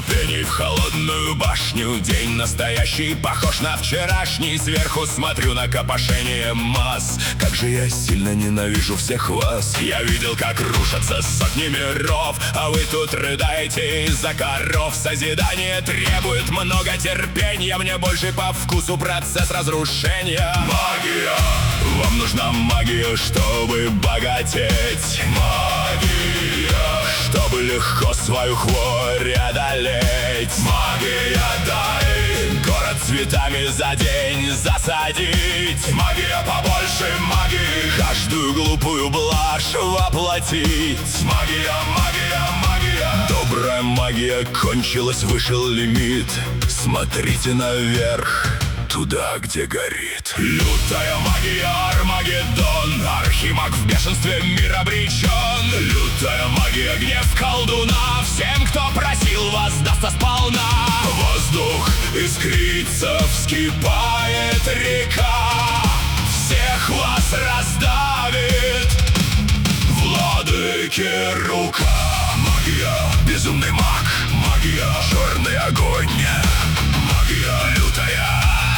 ступеней в холодную башню. День настоящий, похож на вчерашний. Сверху смотрю на копошение масс. Как же я сильно ненавижу всех вас. Я видел, как рушатся сотни миров, а вы тут рыдаете из-за коров. Созидание требует много терпения. Мне больше по вкусу процесс разрушения. Магия! Вам нужна магия, чтобы богатеть. Магия! Чтобы легко свою хворь одолеть. Магия, дай город цветами за день засадить. Магия, побольше магии, каждую глупую блажь воплотить. Магия, магия, магия. Добрая магия кончилась, вышел лимит. Смотрите наверх, туда, где горит. Лютая магия, Армагеддон. Архимаг в бешенстве, мир обречен. Лютая магия, гнев колдуна. Всем, кто просил, воздастся сполна. Воздух искрится, вскипает река. Всех вас раздавит владыки рука. Магия, безумный маг. Магия, черный огонь. Магия, лютая.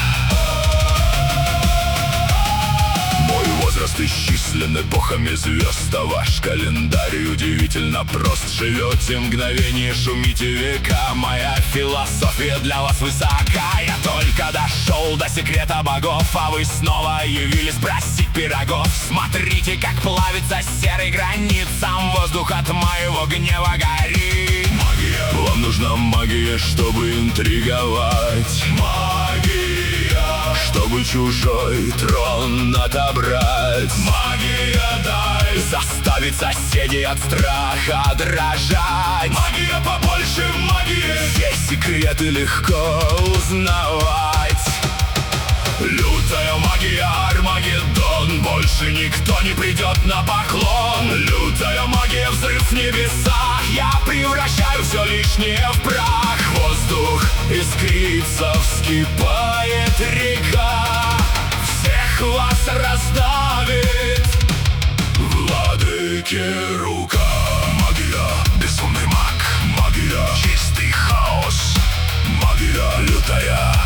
Возраст исчислен эпохами звезд, а ваш календарь удивительно прост. Живете мгновение, шумите века. Моя философия для вас высока. Я только дошел до секрета богов, а вы снова явились просить пирогов. Смотрите, как плавится серый гранит. Сам воздух от моего гнева горит. Магия! Вам нужна магия, чтобы интриговать. Магия! Чтобы чужой трон отобрать. Магия, дай заставить соседей от страха дрожать. Магия, побольше магии. Все секреты легко узнавать. Лютая магия, Армагеддон. Больше никто не придет на поклон. Лютая магия, взрыв в небесах. Я превращаю все лишнее в прах. Воздух искрится, вскипает река. Всех вас раздавит владыки рука. Магия, безумный маг. Магия, чистый хаос. Магия, лютая.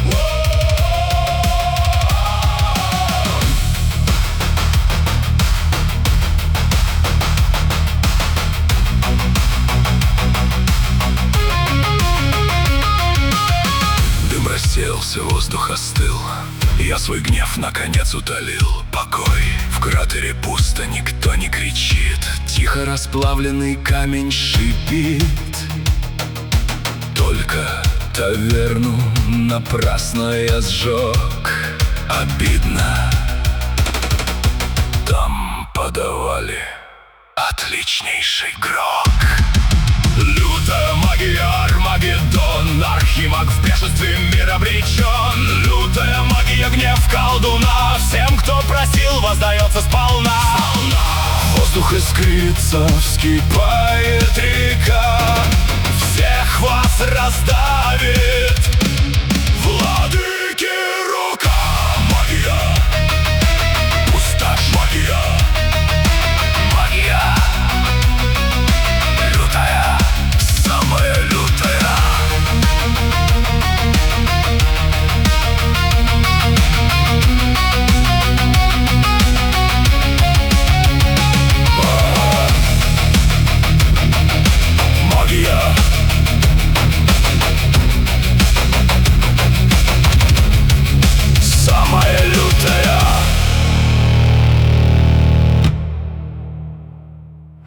Рассеялся, воздух остыл. Я свой гнев наконец утолил. Покой, в кратере пусто, никто не кричит. Тихо расплавленный камень шипит. Только таверну напрасно я сжег. Обидно. Там подавали отличнейший грог. Лютая магия, Армагеддон. Архимаг в бешенстве, мир обречен. Лютая магия, гнев колдуна. Всем, кто просил, воздается сполна. Воздух искрится, вскипает река. Всех вас раздавит владыки